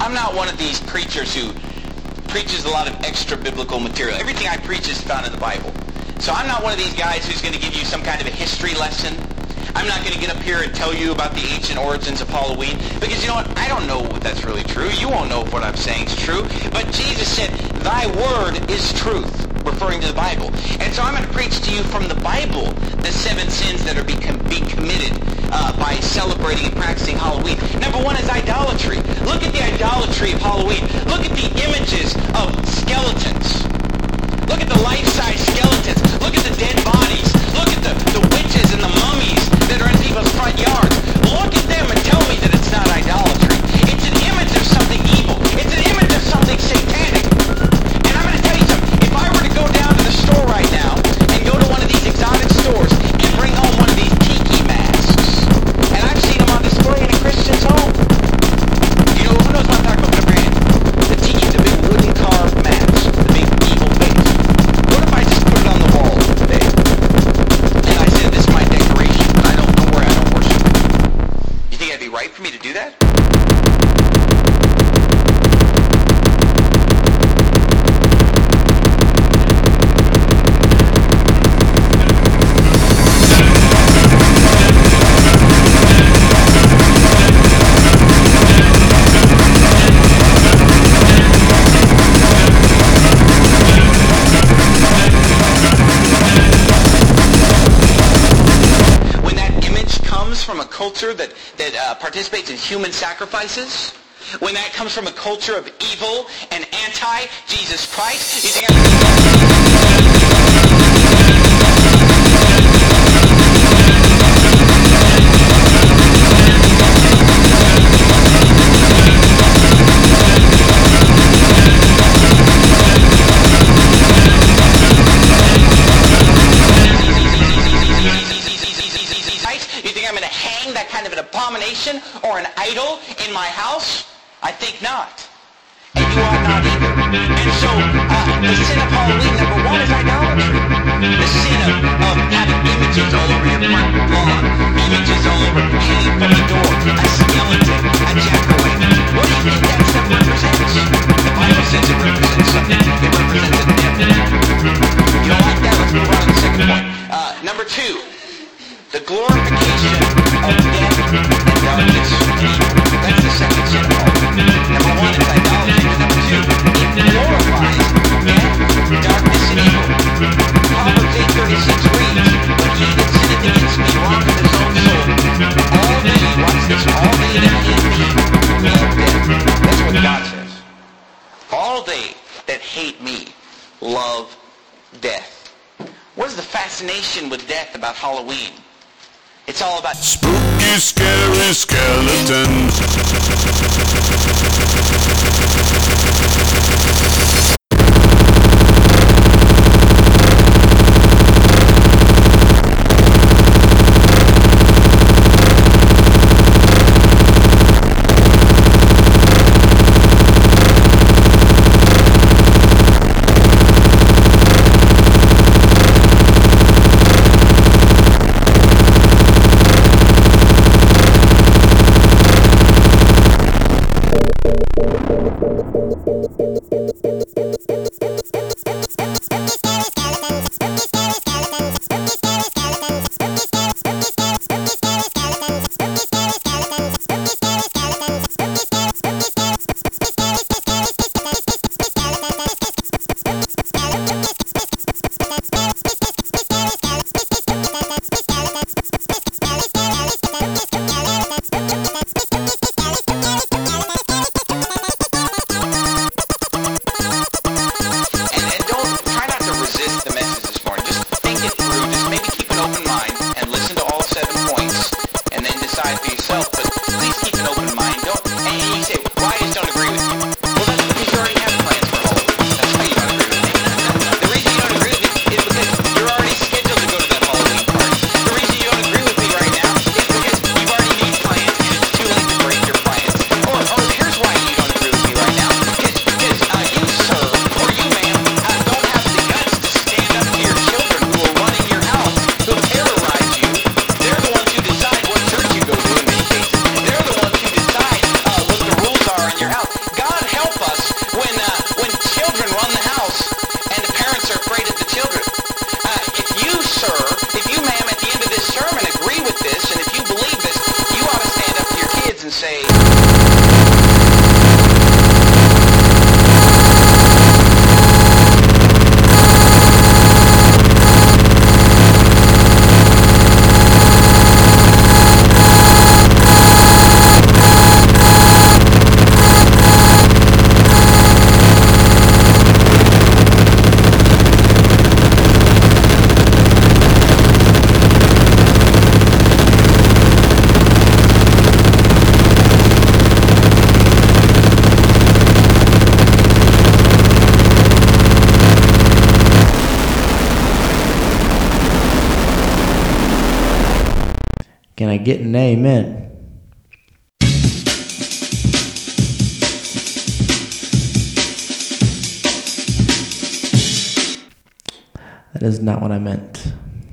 I'm not one of these preachers who preaches a lot of extra biblical material. Everything I preach is found in the Bible. So I'm not one of these guys who's going to give you some kind of a history lesson. I'm not going to get up here and tell you about the ancient origins of Halloween, because you know what? I don't know if that's really true. You won't know if what I'm saying is true. But Jesus said, thy word is truth, referring to the Bible. And so I'm going to preach to you from the Bible the 7 sins that are being committed by celebrating and practicing Halloween. Number 1 is idolatry. Look at the idolatry of Halloween. Look at the images of skeletons. Look at the life-size skeletons. Look at the dead bodies. Look at the witches and the mummies that are in people's front yards. Look at them and tell me that it's not idolatry. It's an image of something evil. It's an image of something satanic. And I'm going to tell you something. If I were to go down to the store right now and go to one of these exotic stores and bring home one of these tiki masks, and I've seen them on display in a Christian's home. You know, who knows what I'm talking about? Brand. The tiki, the big wooden carved mask, the big evil face. What if I just put it on the wall today? And I said, this is my decoration, but I don't know where I don't worship. You think that'd be right for me to do that? From a culture that participates in human sacrifices, when that comes from a culture of evil and anti-Jesus Christ, you think that kind of an abomination or an idol in my house? I think not. And you ought not either. And so, the sin of Halloween, number 1, is idolatry. The sin of having images all over your front lawn, images all over, hanging from the door, a skeleton, a jack-o'-lantern. What do you think that stuff represents? The Bible says it represents something. It represents a devil. You don't like that? Let's move on to the second point. Number 2. The glorification of death and darkness and evil. That's the second sin of Halloween. Number 1 is idolatry, but number 2, it glorifies death, darkness, and evil. Proverbs 8:36 reads, but he that sinneth against me wrongeth his own soul. All they, watch this, all they that hate me love death. That's what God says. All they that hate me love death. What is the fascination with death about Halloween? It's all about spooky, scary skeletons. I get an amen? That is not what I meant.